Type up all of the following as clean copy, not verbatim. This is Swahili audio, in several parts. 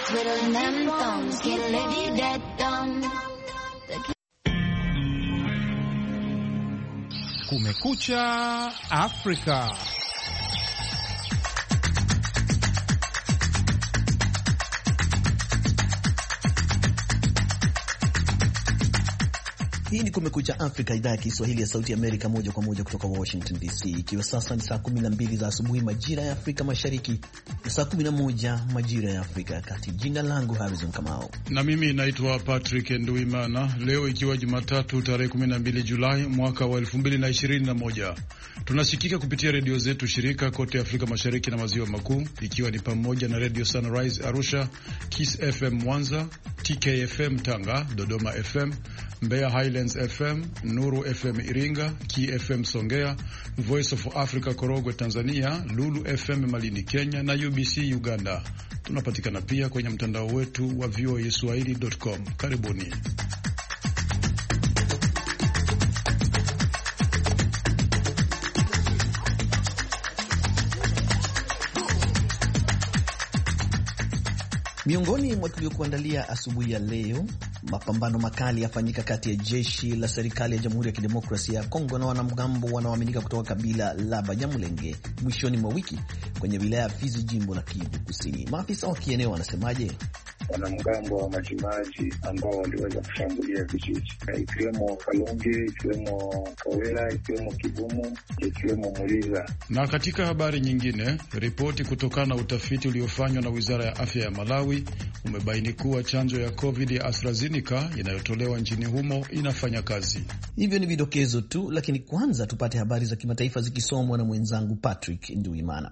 twiddling them thumbs, can't live you that dumb. Kumekucha Afrika. Hii ni Kumekucha Afrika, idhaa ya Kiswahili ya Sauti Amerika, moja kwa moja kutoka Washington DC, ikiwa sasa ni saa 12 za asubuhi majira ya Afrika Mashariki na saa 11 majira ya Afrika ya Kati. Jina langu Harrison Kamau na mimi naitwa Patrick Nduimana. Leo ikiwa Jumatatu tarehe 12 Julai mwaka wa 2021, tunasikika kupitia redio zetu shirika kote Afrika Mashariki na Maziwa Makuu, ikiwa ni pamoja na Radio Sunrise Arusha, Kiss FM Mwanza, TKFM Tanga, Dodoma FM, Mbeya Highlands FM, Nuru FM Iringa, KFM Songea, Voice of Africa Korogwe Tanzania, Lulu FM Malini Kenya na UBC Uganda. Tunapatikana pia kwenye mtandao wetu wa voaswahili.com. Karibuni. Miongoni mwa tuliokuandalia asubuhi ya leo, mapambano makali yafanyika kati ya jeshi la serikali ya Jamhuri ya Kidemokrasia ya Kongo na wanamgambo wanaoaminika kutoka kabila la Banyamulenge mwishoni mwa wiki kwenye wilaya ya Fizi, jimbo la Kivu Kusini. Maafisa wa kieneo wanasemaje? Wanamgambo wa Majimaji ambao waliweza kushambulia vijiji ikiwemo Kalonge, ikiwemo Kawela, ikiwemo Kivumu, ikiwemo Muliza. Na katika habari nyingine, ripoti kutokana na utafiti uliofanywa na Wizara ya Afya ya Malawi umebaini kuwa chanjo ya COVID ya AstraZeneca inayotolewa nchini humo inafanya kazi. Hivyo ni vidokezo tu, lakini kwanza tupate habari za kimataifa zikisomwa na mwenzangu Patrick Nduimana.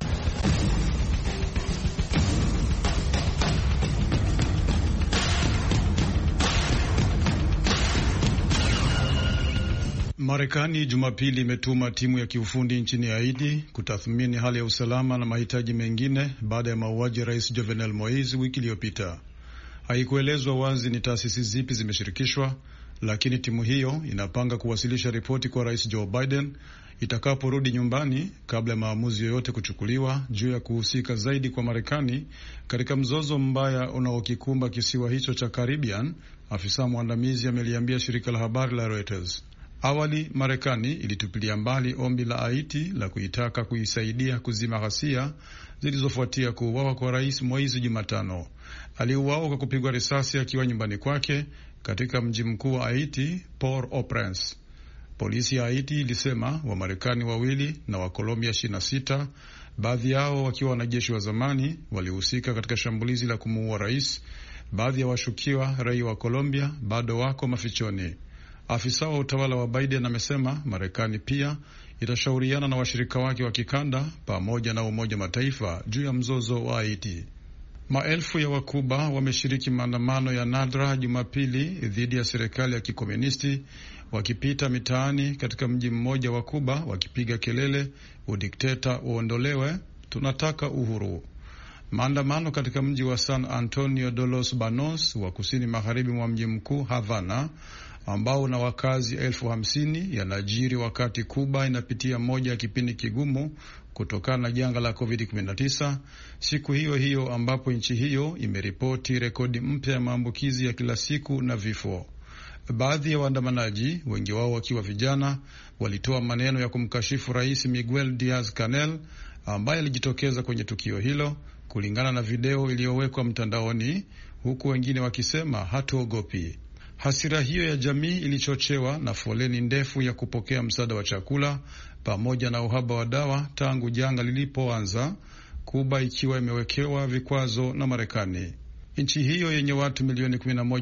Marekani Jumapili imetuma timu ya kiufundi nchini Haiti kutathmini hali ya usalama na mahitaji mengine baada ya mauaji ya Rais Jovenel Moise wiki iliyopita. Haikuelezwa wazi ni taasisi zipi zimeshirikishwa, lakini timu hiyo inapanga kuwasilisha ripoti kwa Rais Joe Biden itakaporudi nyumbani kabla ya maamuzi yoyote kuchukuliwa juu ya kuhusika zaidi kwa Marekani katika mzozo mbaya unaokikumba kisiwa hicho cha Caribbean, afisa mwandamizi ameliambia shirika la habari la Reuters. Awali Marekani ilitupilia mbali ombi la Haiti la kuitaka kuisaidia kuzima ghasia zilizofuatia kuuawa kwa Rais Moise Jumatano. Aliuawa kwa kupigwa risasi akiwa nyumbani kwake katika mji mkuu wa Haiti, Port-au-Prince. Polisi ya Haiti ilisema Wamarekani 2 na Wakolombia 26, baadhi yao wakiwa wanajeshi wa zamani, walihusika katika shambulizi la kumuua rais. Baadhi ya washukiwa raia wa Colombia bado wako mafichoni. Afisa wa utawala wa Biden amesema Marekani pia itashauriana na washirika wake wa kikanda pamoja na Umoja Mataifa juu ya mzozo wa Haiti. Maelfu ya Wakuba wameshiriki maandamano ya nadra Jumapili dhidi ya serikali ya kikomunisti, wakipita mitaani katika mji mmoja wa Kuba wakipiga kelele, udikteta uondolewe, tunataka uhuru. Maandamano katika mji wa San Antonio de los Banos wa kusini magharibi mwa mji mkuu Havana, ambao na wakazi 50,000 yanajiri wakati Kuba inapitia moja ya kipindi kigumu kutokana na janga la COVID-19, siku hiyo hiyo ambapo nchi hiyo imeripoti rekodi mpya ya maambukizi ya kila siku na vifo. Baadhi ya waandamanaji, wengi wao wakiwa vijana, walitoa maneno ya kumkashifu Rais Miguel Diaz-Canel ambaye alijitokeza kwenye tukio hilo, kulingana na video iliyowekwa mtandaoni, huku wengine wakisema hatuogopi. Hasira hiyo ya jamii ilichochewa na foleni ndefu ya kupokea msaada wa chakula pamoja na uhaba wa dawa tangu janga lilipoanza, Kuba ikiwa imewekewa vikwazo na Marekani. Nchi hiyo yenye watu milioni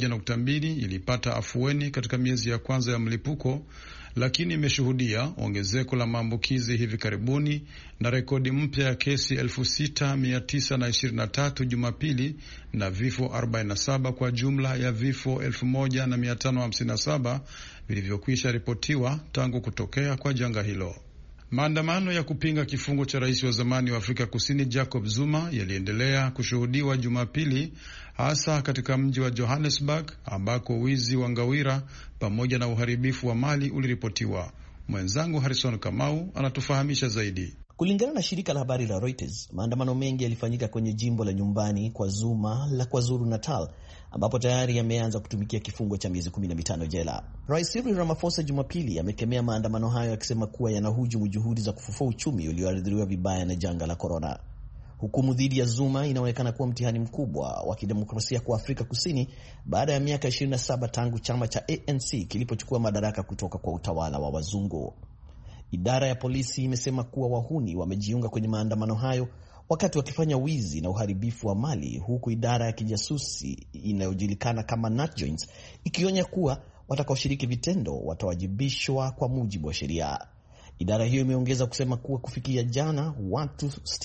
11.2 ilipata afueni katika miezi ya kwanza ya mlipuko, lakini imeshuhudia ongezeko la maambukizi hivi karibuni na rekodi mpya ya kesi 6,923 Jumapili na vifo 47 kwa jumla ya vifo 1,557 vilivyokwisha ripotiwa tangu kutokea kwa janga hilo. Maandamano ya kupinga kifungo cha rais wa zamani wa Afrika Kusini Jacob Zuma yaliendelea kushuhudiwa Jumapili, hasa katika mji wa Johannesburg ambako wizi wa ngawira pamoja na uharibifu wa mali uliripotiwa. Mwenzangu Harrison Kamau anatufahamisha zaidi. Kulingana na shirika la habari la Reuters, maandamano mengi yalifanyika kwenye jimbo la nyumbani kwa Zuma la KwaZulu Natal, ambapo tayari yameanza kutumikia kifungo cha miezi 15 jela. Rais Cyril Ramaphosa Jumapili amekemea maandamano hayo akisema kuwa yanahujumu juhudi za kufufua uchumi ulioathiriwa vibaya na janga la korona. Hukumu dhidi ya Zuma inaonekana kuwa mtihani mkubwa wa kidemokrasia kwa Afrika Kusini baada ya miaka 27 tangu chama cha ANC kilipochukua madaraka kutoka kwa utawala wa wazungu. Idara ya polisi imesema kuwa wahuni wamejiunga kwenye maandamano hayo wakati wakifanya wizi na uharibifu wa mali, huku idara ya kijasusi inayojulikana kama NatJoins ikionya kuwa watakaoshiriki vitendo watawajibishwa kwa mujibu wa sheria. Idara hiyo imeongeza kusema kuwa kufikia jana watu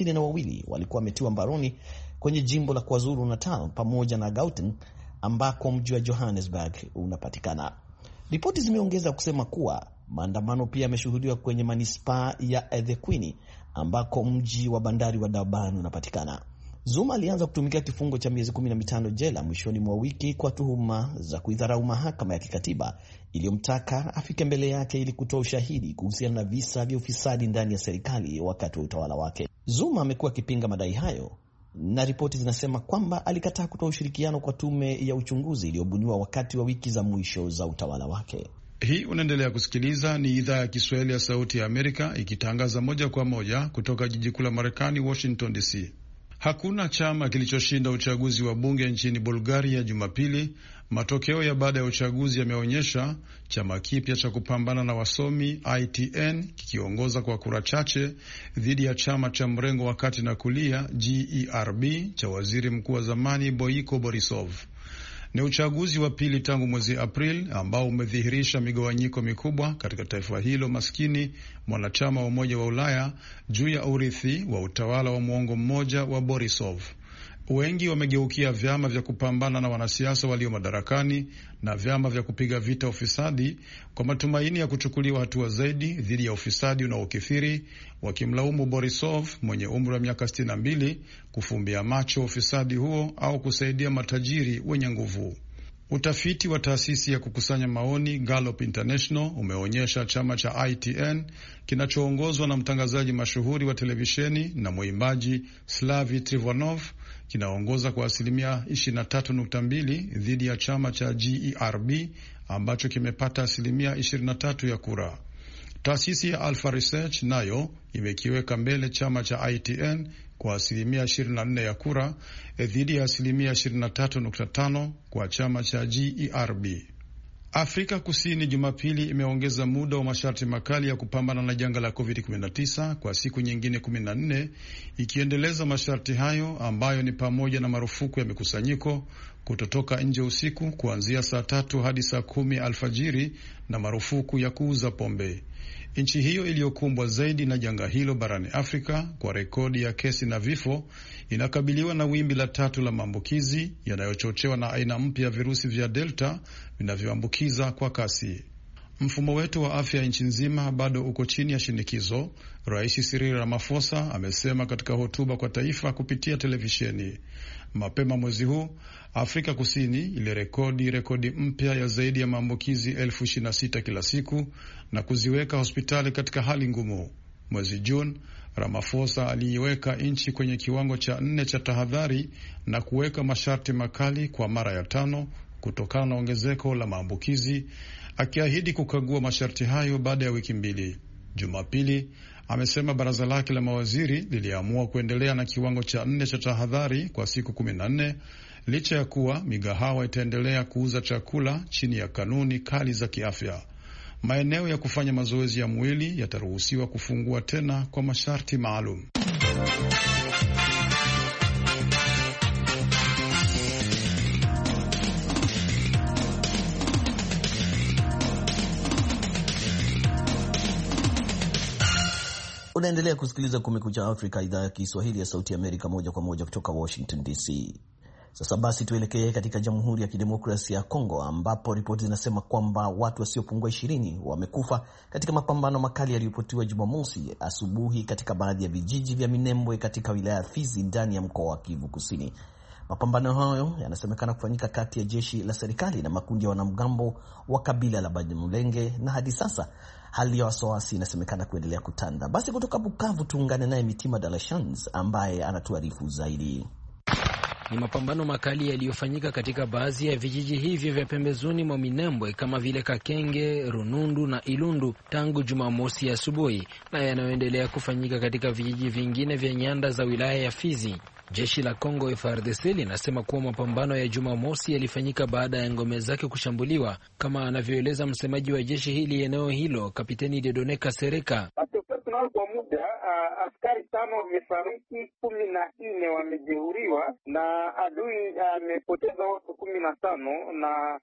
62 walikuwa wametiwa mbaroni kwenye jimbo la KwaZulu Natal pamoja na Gauteng ambako mji wa Johannesburg unapatikana. Ripoti zimeongeza kusema kuwa maandamano pia yameshuhudiwa kwenye manispaa ya eThekwini ambako mji wa bandari wa Durban unapatikana. Zuma alianza kutumikia kifungo cha miezi 15 jela mwishoni mwa wiki kwa tuhuma za kuidharau mahakama ya kikatiba iliyomtaka afike mbele yake ili kutoa ushahidi kuhusiana na visa vya ufisadi ndani ya serikali wakati wa utawala wake. Zuma amekuwa akipinga madai hayo na ripoti zinasema kwamba alikataa kutoa ushirikiano kwa tume ya uchunguzi iliyobuniwa wakati wa wiki za mwisho za utawala wake. Hii unaendelea kusikiliza, ni idhaa ya Kiswahili ya Sauti ya Amerika ikitangaza moja kwa moja kutoka jiji kuu la Marekani, Washington DC. Hakuna chama kilichoshinda uchaguzi wa bunge nchini Bulgaria Jumapili. Matokeo ya baada ya uchaguzi yameonyesha chama kipya cha kupambana na wasomi ITN kikiongoza kwa kura chache dhidi ya chama cha mrengo wa kati na kulia GERB cha waziri mkuu wa zamani Boiko Borisov. Ni uchaguzi wa pili tangu mwezi Aprili ambao umedhihirisha migawanyiko mikubwa katika taifa hilo maskini mwanachama wa Umoja wa Ulaya juu ya urithi wa utawala wa muongo mmoja wa Borisov. Wengi wamegeukia vyama vya kupambana na wanasiasa walio madarakani na vyama vya kupiga vita ufisadi kwa matumaini ya kuchukuliwa hatua zaidi dhidi ya ufisadi unaokithiri, wakimlaumu Borisov mwenye umri wa miaka 62 kufumbia macho ufisadi huo au kusaidia matajiri wenye nguvu. Utafiti wa taasisi ya kukusanya maoni Gallup International umeonyesha chama cha ITN kinachoongozwa na mtangazaji mashuhuri wa televisheni na mwimbaji Slavi Trivanov kinaongoza kwa 23.2% dhidi ya chama cha GERB ambacho kimepata 23% ya kura. Taasisi ya Alpha Research nayo imekiweka mbele chama cha ITN kwa 24% ya kura dhidi ya 23.5% kwa chama cha GERB. Afrika Kusini Jumapili imeongeza muda wa masharti makali ya kupambana na janga la COVID-19 kwa siku nyingine 14, ikiendeleza masharti hayo ambayo ni pamoja na marufuku ya mikusanyiko, kutotoka nje usiku kuanzia saa 3 hadi saa 10 alfajiri na marufuku ya kuuza pombe. Nchi hiyo iliyokumbwa zaidi na janga hilo barani Afrika kwa rekodi ya kesi na vifo inakabiliwa na wimbi la 3 la maambukizi yanayochochewa na aina mpya ya virusi vya Delta vinavyoambukiza kwa kasi. Mfumo wetu wa afya nchi nzima bado uko chini ya shinikizo, Rais Cyril Ramaphosa amesema katika hotuba kwa taifa kupitia televisheni. Mapema mwezi huu Afrika Kusini ilirekodi mpya ya zaidi ya maambukizi 26,000 kila siku na kuziweka hospitali katika hali ngumu. Mwezi Juni, Ramaphosa aliiweka nchi kwenye kiwango cha 4 cha tahadhari na kuweka masharti makali kwa mara ya 5 kutokana na ongezeko la maambukizi, akiahidi kukagua masharti hayo baada ya wiki 2. Jumapili amesema baraza lake la mawaziri liliamua kuendelea na kiwango cha 4 cha tahadhari kwa siku 14 licha ya kuwa migahawa itaendelea kuuza chakula chini ya kanuni kali za kiafya. Maeneo ya kufanya mazoezi ya mwili yataruhusiwa kufungua tena kwa masharti maalum. Unaendelea kusikiliza Kumekucha Afrika, idhaa ya Kiswahili ya Sauti ya Amerika, moja kwa moja kutoka Washington DC. Sasa basi tuelekee katika Jamhuri ya Kidemokrasia ya Kongo ambapo ripoti zinasema kwamba watu wasiopungua 20 wamekufa katika mapambano makali yaliyopotiwa Jumamosi asubuhi katika baadhi ya vijiji vya Minembwe katika wilaya ya Fizi ndani ya mkoa wa Kivu Kusini. Mapambano hayo yanasemekana kufanyika kati ya jeshi la serikali na makundi ya wanamgambo wa kabila la Banyamulenge, na hadi sasa hali ya wasiwasi inasemekana kuendelea kutanda. Basi kutoka Bukavu tuungane naye Mitima Dalashans ambaye anatuarifu zaidi. Ni mapambano makali yaliyofanyika katika baadhi ya vijiji hivyo vya pembezoni mwa Minembwe kama vile Kakenge, Runundu na Ilundu tangu Jumamosi asubuhi, na yanayoendelea kufanyika katika vijiji vingine vya nyanda za wilaya ya Fizi. Jeshi la Kongo FARDC linasema kuwa mapambano ya Jumamosi yalifanyika baada ya ngome zake kushambuliwa, kama anavyoeleza msemaji wa jeshi hili eneo hilo, Kapiteni Dieudonne Kasereka. Kwa muda askari 5 wamefariki, 14 wamejeruhiwa na adui amepoteza watu 15 na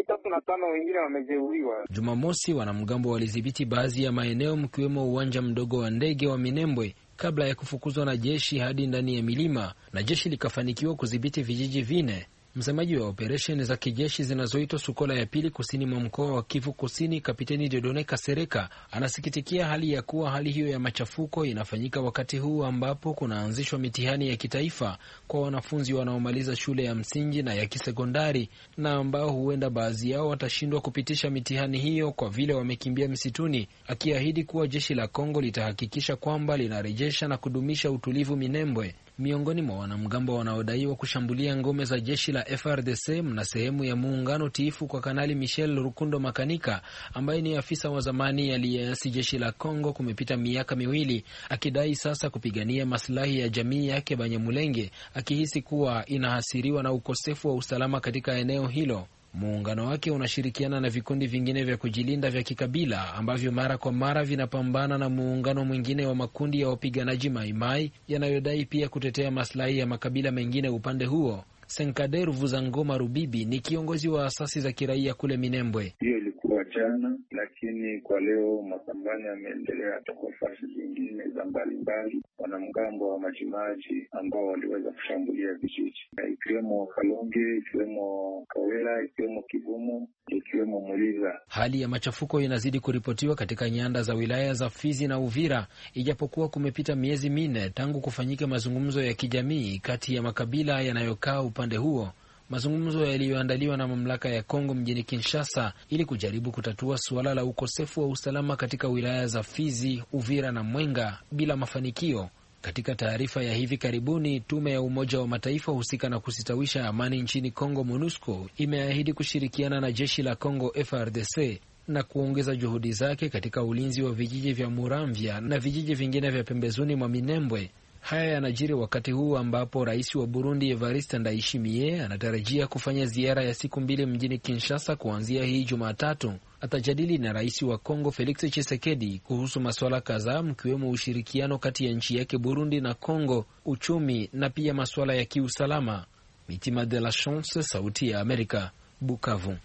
35 wengine wamejeruhiwa. Jumamosi wanamgambo walidhibiti baadhi ya maeneo mkiwemo uwanja mdogo wa ndege wa Minembwe kabla ya kufukuzwa na jeshi hadi ndani ya milima, na jeshi likafanikiwa kudhibiti vijiji 4. Msemaji wa operesheni za kijeshi zinazoitwa Sukola ya pili kusini mwa mkoa wa Kivu Kusini, Kapiteni Dieudonne Kasereka anasikitikia hali ya kuwa hali hiyo ya machafuko inafanyika wakati huu ambapo kunaanzishwa mitihani ya kitaifa kwa wanafunzi wanaomaliza shule ya msingi na ya kisekondari, na ambao huenda baadhi yao watashindwa kupitisha mitihani hiyo kwa vile wamekimbia msituni, akiahidi kuwa jeshi la Kongo litahakikisha kwamba linarejesha na kudumisha utulivu Minembwe. Miongoni mwa wanamgambo wanaodaiwa kushambulia ngome za jeshi la FARDC mna sehemu ya muungano tiifu kwa Kanali Michel Rukundo Makanika, ambaye ni afisa wa zamani aliyeasi jeshi la Kongo kumepita miaka 2, akidai sasa kupigania maslahi ya jamii yake Banyamulenge, akihisi kuwa inahasiriwa na ukosefu wa usalama katika eneo hilo. Muungano wake unashirikiana na vikundi vingine vya kujilinda vya kikabila ambavyo mara kwa mara vinapambana na muungano mwingine wa makundi ya wapiganaji Maimai yanayodai pia kutetea maslahi ya makabila mengine upande huo. Senkader Vuzangoma Rubibi ni kiongozi wa asasi za kiraia kule Minembwe. Hiyo ilikuwa jana, lakini kwa leo mapambano yameendelea hata kwa fasi zingine za mbalimbali. Wanamgambo wa Majimaji ambao waliweza kushambulia vijiji ikiwemo Kalonge, ikiwemo Kawela, ikiwemo Kivumu, ikiwemo Muliza. Hali ya machafuko inazidi kuripotiwa katika nyanda za wilaya za Fizi na Uvira, ijapokuwa kumepita miezi 4 tangu kufanyika mazungumzo ya kijamii kati ya makabila yanayokaa upande huo. Mazungumzo yaliyoandaliwa na mamlaka ya Kongo mjini Kinshasa ili kujaribu kutatua suala la ukosefu wa usalama katika wilaya za Fizi, Uvira na Mwenga bila mafanikio. Katika taarifa ya hivi karibuni, tume ya Umoja wa Mataifa husika na kusitawisha amani nchini Kongo, MONUSCO, imeahidi kushirikiana na jeshi la Kongo FARDC na kuongeza juhudi zake katika ulinzi wa vijiji vya Muramvya na vijiji vingine vya pembezoni mwa Minembwe. Haya yanajiri wakati huu ambapo rais wa Burundi Evariste Ndayishimiye anatarajia kufanya ziara ya siku 2 mjini Kinshasa kuanzia hii Jumatatu. Atajadili na rais wa Kongo Felix Tshisekedi kuhusu masuala kadhaa mkiwemo ushirikiano kati ya nchi yake Burundi na Kongo, uchumi na pia masuala ya kiusalama. Mitima de la Chance, Sauti ya Amerika, Bukavu.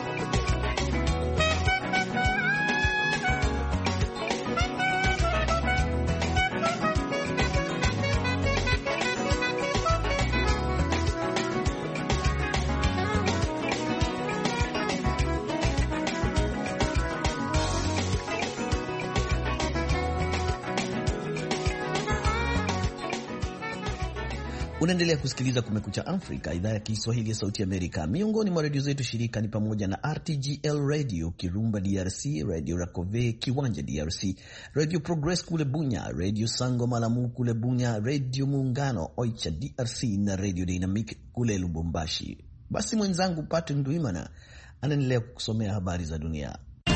Unaendelea kusikiliza Kumekucha Afrika, idhaa ya Kiswahili ya Sauti Amerika. Miongoni mwa redio zetu shirika ni pamoja na RTGL Radio Kirumba DRC, Radio Rakove Kiwanja DRC, Radio Progress kule Bunya, Radio Sango Malamu kule Bunya, Radio Muungano Oicha DRC na Radio Dynamic kule Lubumbashi. Basi mwenzangu Patrick Ndwimana anaendelea kusomea habari za dunia.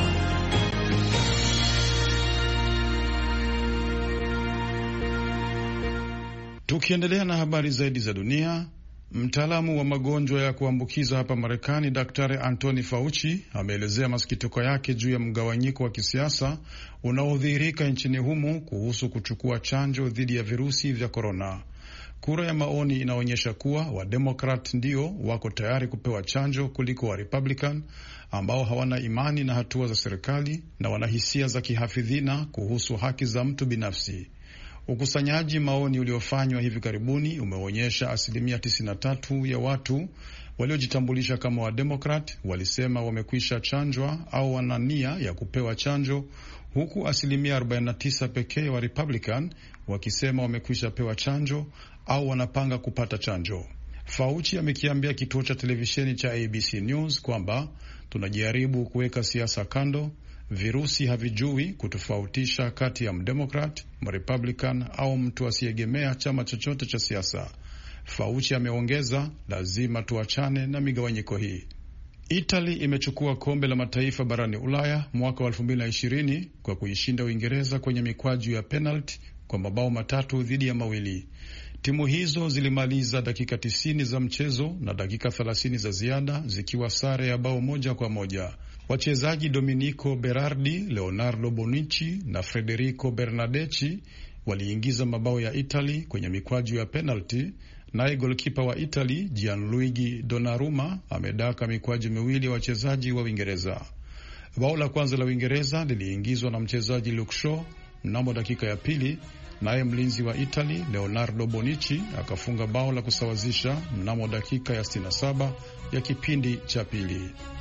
Tukiendelea na habari zaidi za dunia, mtaalamu wa magonjwa ya kuambukiza hapa Marekani, Daktari Anthony Fauci ameelezea masikitiko yake juu ya mgawanyiko wa kisiasa unaodhihirika nchini humo kuhusu kuchukua chanjo dhidi ya virusi vya korona. Kura ya maoni inaonyesha kuwa Wademokrat ndio wako tayari kupewa chanjo kuliko wa Republican ambao hawana imani na hatua za serikali na wana hisia za kihafidhina kuhusu haki za mtu binafsi. Ukusanyaji maoni uliofanywa hivi karibuni umeonyesha 93% ya watu waliojitambulisha kama Wademokrat walisema wamekwisha chanjwa au wana nia ya kupewa chanjo, huku 49% pekee wa Republican wakisema wamekwisha pewa chanjo au wanapanga kupata chanjo. Fauci amekiambia kituo cha televisheni cha ABC News kwamba tunajaribu kuweka siasa kando. Virusi havijui kutofautisha kati ya mdemokrat, mrepublican au mtu asiyegemea chama chochote cha siasa. Fauci ameongeza, lazima tuachane na migawanyiko hii. Italy imechukua kombe la mataifa barani Ulaya mwaka wa 2020 kwa kuishinda Uingereza kwenye mikwaju ya penalti kwa mabao 3-2. Timu hizo zilimaliza dakika 90 za mchezo na dakika 30 za ziada zikiwa sare ya bao 1-1. Wachezaji Domenico Berardi, Leonardo Bonucci na Federico Bernardeschi waliingiza mabao ya Italy kwenye mikwaju ya penalti, naye golkipa wa Italy Gianluigi Donnarumma amedaka mikwaju miwili ya wachezaji wa Uingereza. Bao la kwanza la Uingereza liliingizwa na mchezaji Luke Shaw mnamo dakika ya pili, naye mlinzi wa Italy Leonardo Bonucci akafunga bao la kusawazisha mnamo dakika ya 67 ya kipindi cha pili.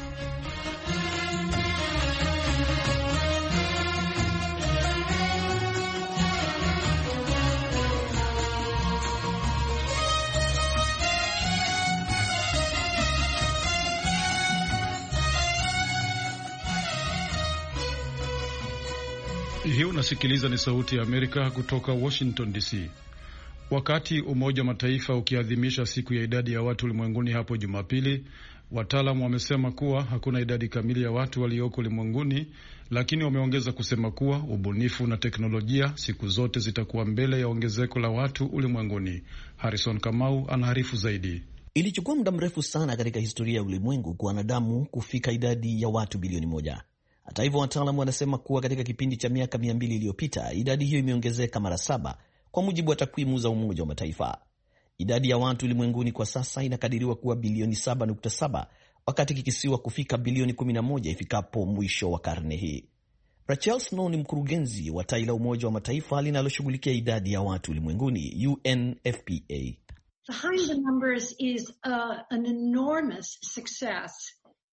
Hii unasikiliza ni Sauti ya Amerika kutoka Washington DC. Wakati Umoja wa Mataifa ukiadhimisha siku ya idadi ya watu ulimwenguni hapo Jumapili, wataalamu wamesema kuwa hakuna idadi kamili ya watu walioko ulimwenguni, lakini wameongeza kusema kuwa ubunifu na teknolojia siku zote zitakuwa mbele ya ongezeko la watu ulimwenguni. Harrison Kamau anaarifu zaidi. Ilichukua muda mrefu sana katika historia ya ulimwengu kwa wanadamu kufika idadi ya watu bilioni 1. Hata hivyo, wataalamu wanasema kuwa katika kipindi cha miaka 200 iliyopita idadi hiyo imeongezeka mara 7 kwa mujibu wa takwimu za Umoja wa Mataifa. Idadi ya watu ulimwenguni kwa sasa inakadiriwa kuwa bilioni 7.7 wakati kikisiwa kufika bilioni 11 ifikapo mwisho wa karne hii. Rachel Snow ni mkurugenzi wa tawi la Umoja wa Mataifa linaloshughulikia idadi ya watu ulimwenguni, UNFPA. Behind the numbers is an enormous success.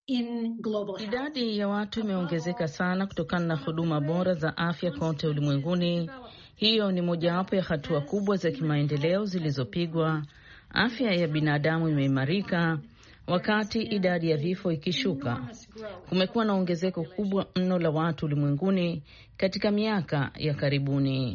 Idadi ya watu imeongezeka sana kutokana na huduma bora za afya kote ulimwenguni. Hiyo ni mojawapo ya hatua kubwa za kimaendeleo zilizopigwa. Afya ya binadamu imeimarika wakati idadi ya vifo ikishuka. Kumekuwa na ongezeko kubwa mno la watu ulimwenguni katika miaka ya karibuni.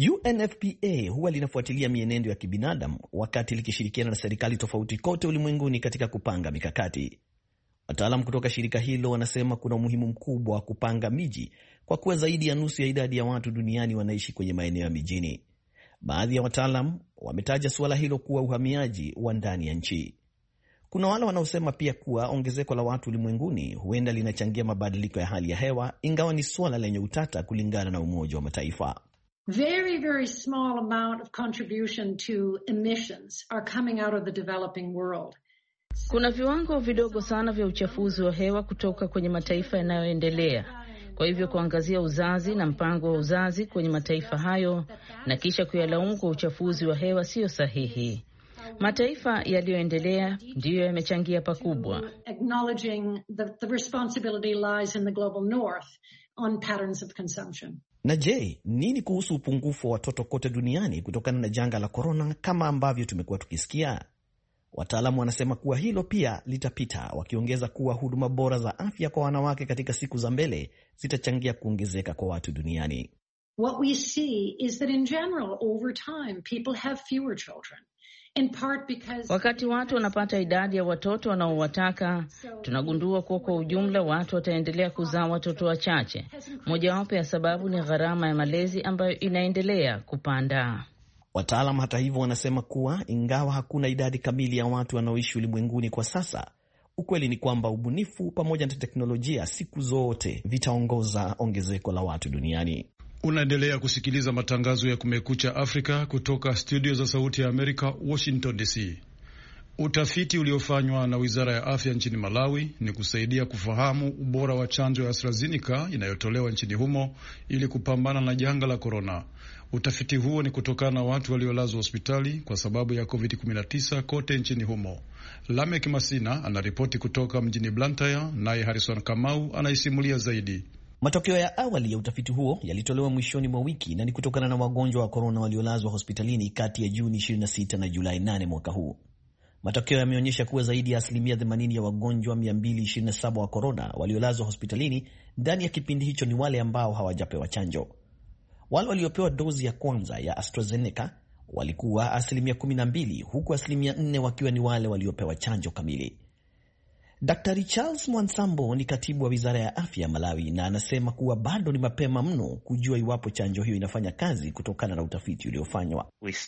UNFPA huwa linafuatilia mienendo ya kibinadamu wakati likishirikiana na serikali tofauti kote ulimwenguni katika kupanga mikakati. Wataalam kutoka shirika hilo wanasema kuna umuhimu mkubwa wa kupanga miji kwa kuwa zaidi ya nusu ya idadi ya watu duniani wanaishi kwenye maeneo ya mijini. Baadhi ya wataalam wametaja suala hilo kuwa uhamiaji wa ndani ya nchi. Kuna wale wanaosema pia kuwa ongezeko la watu ulimwenguni huenda linachangia mabadiliko ya hali ya hewa, ingawa ni suala lenye utata kulingana na Umoja wa Mataifa. Very, very small amount of contribution to emissions are coming out of the developing world. Kuna viwango vidogo sana vya uchafuzi wa hewa kutoka kwenye mataifa yanayoendelea. Kwa hivyo kuangazia uzazi na mpango wa uzazi kwenye mataifa hayo na kisha kuyalaumu kwa uchafuzi wa hewa sio sahihi. Mataifa yaliyoendelea ndiyo yamechangia pakubwa. Acknowledging the responsibility lies in the global north on patterns of consumption. Na je, nini kuhusu upungufu wa watoto kote duniani kutokana na janga la korona kama ambavyo tumekuwa tukisikia? Wataalamu wanasema kuwa hilo pia litapita, wakiongeza kuwa huduma bora za afya kwa wanawake katika siku za mbele zitachangia kuongezeka kwa watu duniani. What we see is that in general over time people have fewer children. In part because wakati watu wanapata idadi ya watoto wanaowataka, tunagundua kuwa kwa ujumla watu wataendelea kuzaa watoto wachache. Mojawapo ya sababu ni gharama ya malezi ambayo inaendelea kupanda. Wataalam hata hivyo wanasema kuwa ingawa hakuna idadi kamili ya watu wanaoishi ulimwenguni kwa sasa, ukweli ni kwamba ubunifu pamoja na teknolojia siku zote vitaongoza ongezeko la watu duniani. Unaendelea kusikiliza matangazo ya Kumekucha Afrika kutoka studio za Sauti ya Amerika, Washington DC. Utafiti uliofanywa na Wizara ya Afya nchini Malawi ni kusaidia kufahamu ubora wa chanjo ya AstraZeneca inayotolewa nchini humo ili kupambana na janga la korona. Utafiti huo ni kutokana na watu waliolazwa hospitali kwa sababu ya COVID-19 kote nchini humo. Lamek Masina anaripoti kutoka mjini Blantyre, naye Harrison Kamau anaisimulia zaidi. Matokeo ya awali ya utafiti huo yalitolewa mwishoni mwa wiki na ni kutokana na wagonjwa wa korona waliolazwa hospitalini kati ya Juni 26 na Julai 8 mwaka huu. Matokeo yameonyesha kuwa zaidi ya 80% ya wagonjwa 227 wa korona waliolazwa hospitalini ndani ya kipindi hicho ni wale ambao hawajapewa chanjo. Wale waliopewa dozi ya kwanza ya AstraZeneca walikuwa 12%, huku 4% wakiwa ni wale waliopewa chanjo kamili. Daktari Charles Mwansambo ni katibu wa wizara ya afya ya Malawi na anasema kuwa bado ni mapema mno kujua iwapo chanjo hiyo inafanya kazi kutokana na utafiti uliofanywa.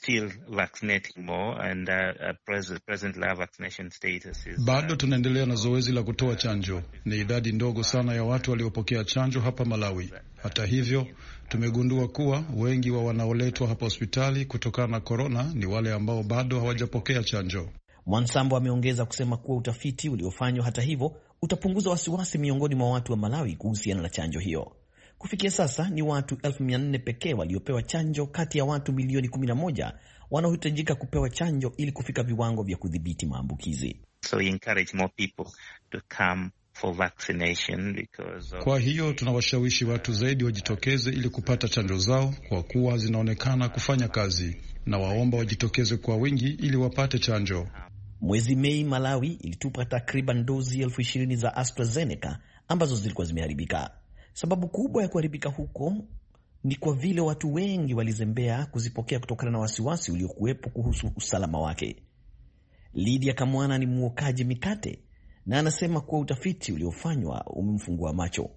Bado tunaendelea na zoezi la kutoa chanjo. Ni idadi ndogo sana ya watu waliopokea chanjo hapa Malawi. Hata hivyo, tumegundua kuwa wengi wa wanaoletwa hapa hospitali kutokana na korona ni wale ambao bado hawajapokea chanjo. Mwansambo ameongeza kusema kuwa utafiti uliofanywa hata hivyo utapunguza wasiwasi miongoni mwa watu wa Malawi kuhusiana na chanjo hiyo. Kufikia sasa ni watu 400,000 pekee waliopewa chanjo kati ya watu milioni 11 wanaohitajika kupewa chanjo ili kufika viwango vya kudhibiti maambukizi. So we encourage more people to come for vaccination because Kwa hiyo tunawashawishi watu zaidi wajitokeze ili kupata chanjo zao kwa kuwa zinaonekana kufanya kazi, na waomba wajitokeze kwa wingi ili wapate chanjo. Mwezi Mei, Malawi ilitupa takriban dozi 20,000 za AstraZeneca ambazo zilikuwa zimeharibika. Sababu kubwa ya kuharibika huko ni kwa vile watu wengi walizembea kuzipokea kutokana na wasiwasi uliokuwepo kuhusu usalama wake. Lydia Kamwana ni muokaji mikate na anasema kuwa utafiti uliofanywa umemfungua macho.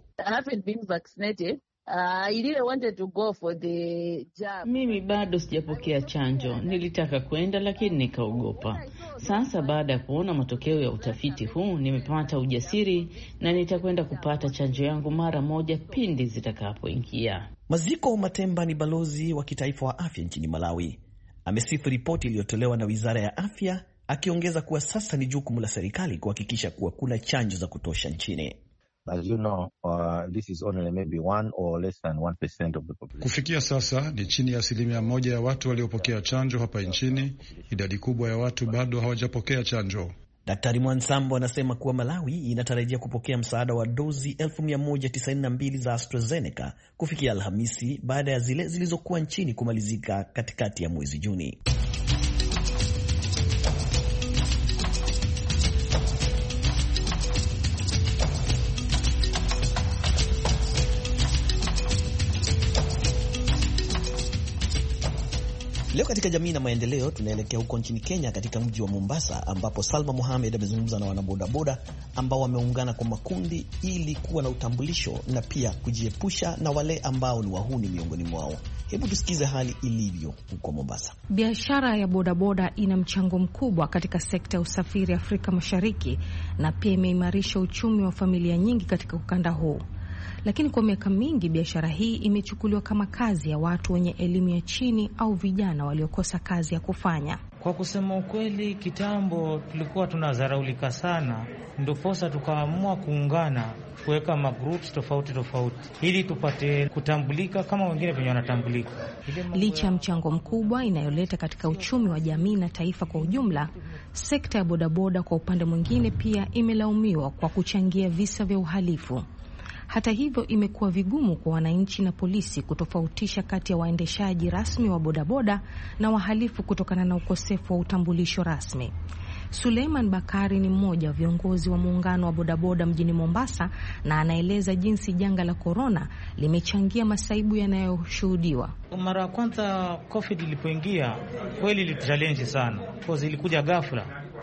Mimi bado sijapokea chanjo. Nilitaka kwenda lakini nikaogopa. Sasa baada ya kuona matokeo ya utafiti huu nimepata ujasiri na nitakwenda kupata chanjo yangu mara moja pindi zitakapoingia. Maziko Matemba ni balozi wa kitaifa wa afya nchini Malawi. Amesifu ripoti iliyotolewa na Wizara ya Afya, akiongeza kuwa sasa ni jukumu la serikali kuhakikisha kuwa kuna chanjo za kutosha nchini. As you know, this is only maybe 1 or less than 1% of the population. Kufikia sasa ni chini ya 1% ya watu waliopokea chanjo hapa nchini. Idadi kubwa ya watu bado hawajapokea chanjo. Daktari Mwansambo anasema kuwa Malawi inatarajia kupokea msaada wa dozi 1192 za AstraZeneca kufikia Alhamisi baada ya zile zilizokuwa nchini kumalizika katikati ya mwezi Juni. Leo katika jamii na maendeleo tunaelekea huko nchini Kenya katika mji wa Mombasa ambapo Salma Mohamed amezungumza na wanabodaboda ambao wameungana kwa makundi ili kuwa na utambulisho na pia kujiepusha na wale ambao ni wahuni miongoni mwao. Hebu tusikize hali ilivyo huko Mombasa. Biashara ya bodaboda ina mchango mkubwa katika sekta ya usafiri Afrika Mashariki na pia imeimarisha uchumi wa familia nyingi katika ukanda huu. Lakini kwa miaka mingi biashara hii imechukuliwa kama kazi ya watu wenye elimu ya chini au vijana waliokosa kazi ya kufanya. Kwa kusema ukweli, kitambo tulikuwa tunadharaulika sana, ndio posa tukaamua kuungana kuweka magroups tofauti ili tupate kutambulika kama wengine wenye wanatambulika. Licha ya mchango mkubwa inayoleta katika uchumi wa jamii na taifa kwa ujumla, sekta ya bodaboda kwa upande mwingine pia imelaumiwa kwa kuchangia visa vya uhalifu. Hata hivyo, imekuwa vigumu kwa wananchi na polisi kutofautisha kati ya waendeshaji rasmi wa bodaboda na wahalifu kutokana na ukosefu wa utambulisho rasmi. Suleiman Bakari ni mmoja wa viongozi wa muungano wa bodaboda mjini Mombasa na anaeleza jinsi janga la korona limechangia masaibu yanayoshuhudiwa. Mara ya kwanza COVID ilipoingia, kweli ilituchallenge sana. Kwa ilikuja ghafla.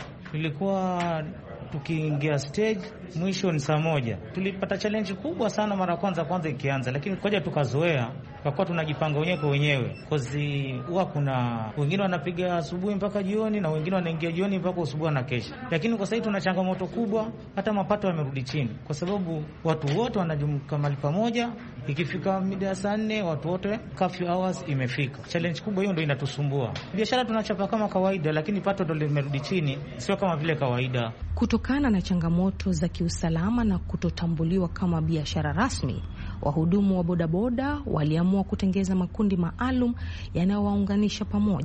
Ilikuwa tukiingia stage mwisho ni saa 1. Tulipata challenge kubwa sana mara kwanza ikianza, lakini koja tukazoea, tukakuwa tunajipanga wenyewe kwa wenyewe. Kozi huwa kuna wengine wanapiga asubuhi mpaka jioni na wengine wanaingia jioni mpaka asubuhi na kesho. Lakini kwa sasa tuna changamoto kubwa, hata mapato yamerudi chini kwa sababu watu wote wanajumuika mahali pamoja. Ikifika mida saa 4 watu wote curfew hours imefika. Challenge kubwa hiyo ndio inatusumbua. Biashara tunachapa kama kawaida, lakini pato ndio limerudi chini, sio kama vile kawaida. Kutokana na changamoto za kiusalama na kutotambuliwa kama biashara rasmi, wahudumu wa bodaboda waliamua kutengeza makundi maalum yanayowaunganisha pamoja.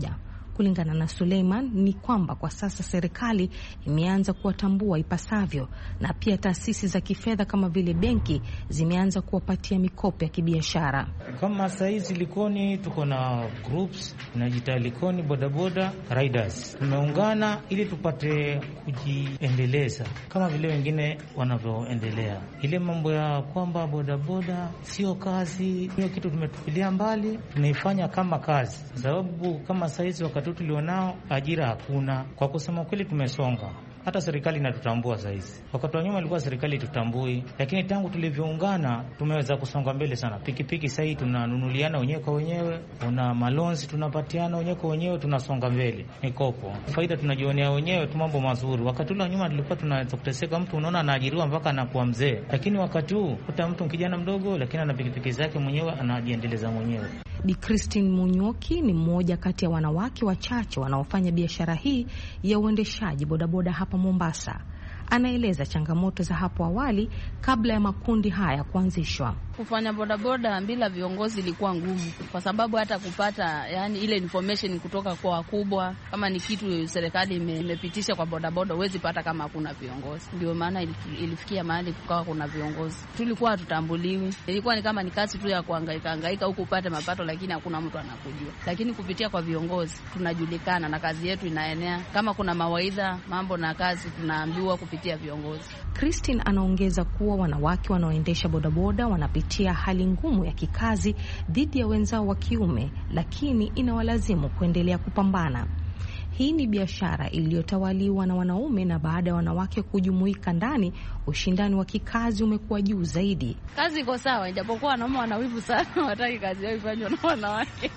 Kulingana na Suleiman ni kwamba kwa sasa serikali imeanza kuwatambua ipasavyo, na pia taasisi za kifedha kama vile benki zimeanza kuwapatia mikopo ya kibiashara. Kama saizi Likoni tuko na groups inajiita Likoni bodaboda riders. Tumeungana ili tupate kujiendeleza kama vile wengine wanavyoendelea. Ile mambo ya kwamba bodaboda sio kazi, hiyo kitu tumetupilia mbali, tunaifanya kama kazi, sababu kama saizi wakati tulionao ajira hakuna. Kwa kusema kweli tumesonga. Hata serikali inatutambua saizi. Wakati wa nyuma ilikuwa serikali tutambui, lakini tangu tulivyoungana tumeweza kusonga mbele sana. Pikipiki sasa tunanunuliana wenyewe kwa wenyewe, una malonzi tunapatiana wenyewe kwa wenyewe, tunasonga mbele. Mikopo, faida tunajionea wenyewe tu, mambo mazuri. Wakati ule nyuma tulikuwa tunaweza kuteseka, mtu unaona anaajiriwa mpaka anakuwa mzee. Lakini wakati huu kuta mtu kijana mdogo lakini ana pikipiki zake mwenyewe, anajiendeleza mwenyewe. Bi Christine Munyoki ni mmoja kati ya wanawake wachache wanaofanya biashara hii ya uendeshaji bodaboda hapa Mombasa. Anaeleza changamoto za hapo awali kabla ya makundi haya kuanzishwa. Kufanya bodaboda bila viongozi ilikuwa ngumu, kwa sababu hata kupata ile information kutoka kwa wakubwa, kama ni kitu serikali imepitisha kwa bodaboda, huwezi pata kama hakuna viongozi. Ndio maana ilifikia mahali kukawa kuna viongozi. Tulikuwa hatutambuliwi. Ilikuwa ni kama ni kazi tu ya kuhangaika huku upate mapato, lakini hakuna mtu anakujua. Lakini kupitia kwa viongozi tunajulikana na kazi yetu inaenea. Kama kuna mawaidha, mambo na kazi tunaambiwa kupitia viongozi. Christine anaongeza kuwa wanawake wanaoendesha bodaboda wanapitia hali ngumu ya kikazi dhidi ya wenzao wa kiume, lakini inawalazimu kuendelea kupambana. Hii ni biashara iliyotawaliwa na wanaume, na baada ya wanawake kujumuika ndani, ushindani wa kikazi umekuwa juu zaidi. Kazi iko sawa, ijapokuwa wanaume wanawivu sana, hawataki kazi yao ifanywe na wanawake.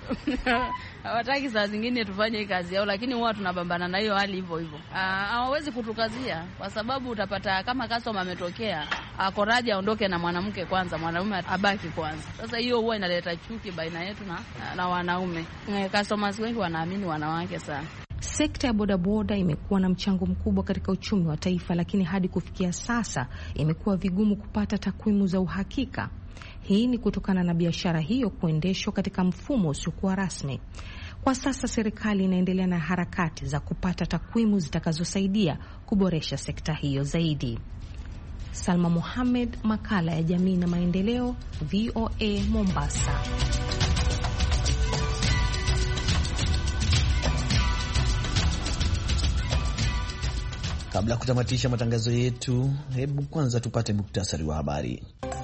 Hawataki saa zingine tufanye kazi yao, lakini huwa tunapambana na hiyo hali hivyo hivyo. Hawawezi kutukazia, kwa sababu utapata kama customer ametokea, akoraje aondoke na mwanamke kwanza, mwanaume abaki kwanza. Sasa hiyo huwa inaleta chuki baina yetu na wanaume. Customers wengi wanaamini wanawake sana. Sekta ya bodaboda imekuwa na mchango mkubwa katika uchumi wa taifa, lakini hadi kufikia sasa imekuwa vigumu kupata takwimu za uhakika. Hii ni kutokana na biashara hiyo kuendeshwa katika mfumo usiokuwa rasmi. Kwa sasa serikali inaendelea na harakati za kupata takwimu zitakazosaidia kuboresha sekta hiyo zaidi. Salma Mohamed, makala ya jamii na maendeleo, VOA Mombasa. Kabla ya kutamatisha matangazo yetu, hebu kwanza tupate muktasari wa habari.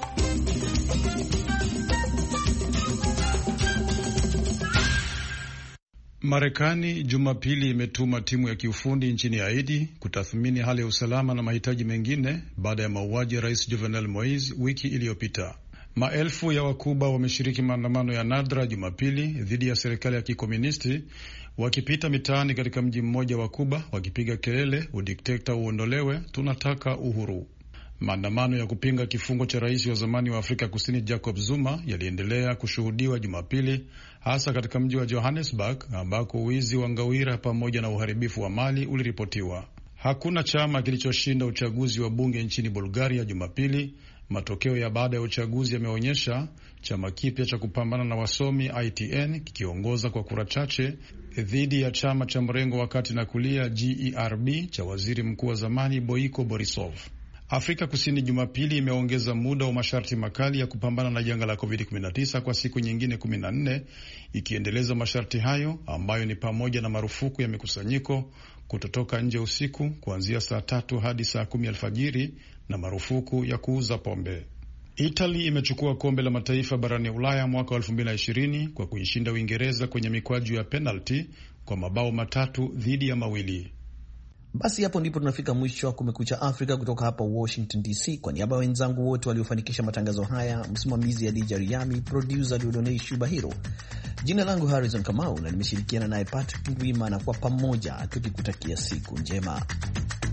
Marekani Jumapili imetuma timu ya kiufundi nchini Haiti kutathmini hali ya usalama na mahitaji mengine baada ya mauaji ya Rais Jovenel Moise wiki iliyopita. Maelfu ya Wakuba wameshiriki maandamano ya nadra Jumapili dhidi ya serikali ya kikomunisti, wakipita mitaani katika mji mmoja wa Kuba wakipiga kelele, udikteta uondolewe, tunataka uhuru. Maandamano ya kupinga kifungo cha rais wa zamani wa Afrika Kusini Jacob Zuma yaliendelea kushuhudiwa Jumapili, hasa katika mji wa Johannesburg ambako wizi wa ngawira pamoja na uharibifu wa mali uliripotiwa. Hakuna chama kilichoshinda uchaguzi wa bunge nchini Bulgaria Jumapili. Matokeo ya baada ya uchaguzi yameonyesha chama kipya cha kupambana na wasomi ITN kikiongoza kwa kura chache dhidi ya chama cha mrengo wa kati na kulia GERB cha waziri mkuu wa zamani Boiko Borisov. Afrika Kusini Jumapili imeongeza muda wa masharti makali ya kupambana na janga la COVID-19 kwa siku nyingine 14, ikiendeleza masharti hayo ambayo ni pamoja na marufuku ya mikusanyiko, kutotoka nje usiku kuanzia saa 3 hadi saa 10 alfajiri na marufuku ya kuuza pombe. Italy imechukua kombe la mataifa barani Ulaya mwaka 2020 kwa kuishinda Uingereza kwenye mikwaju ya penalty kwa mabao 3-2. Basi hapo ndipo tunafika mwisho wa Kumekucha Afrika kutoka hapa Washington DC. Kwa niaba ya wenzangu wote waliofanikisha matangazo haya, msimamizi Adija Riami, producer Dudonei Shubahiro, jina langu Harrison Kamau na nimeshirikiana naye Patrick Ngwima, na kwa pamoja tukikutakia siku njema.